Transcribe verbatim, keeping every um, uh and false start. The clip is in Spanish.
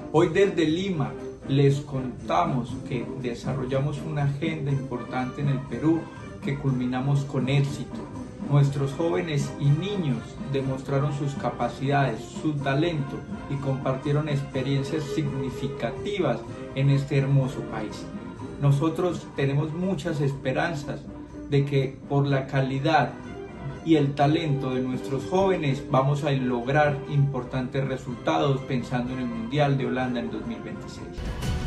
Hoy desde Lima les contamos que desarrollamos una agenda importante en el Perú que culminamos con éxito. Nuestros jóvenes y niños demostraron sus capacidades, su talento y compartieron experiencias significativas en este hermoso país. Nosotros tenemos muchas esperanzas de que por la calidad y el talento de nuestros jóvenes vamos a lograr importantes resultados pensando en el Mundial de Holanda en dos mil veintiséis.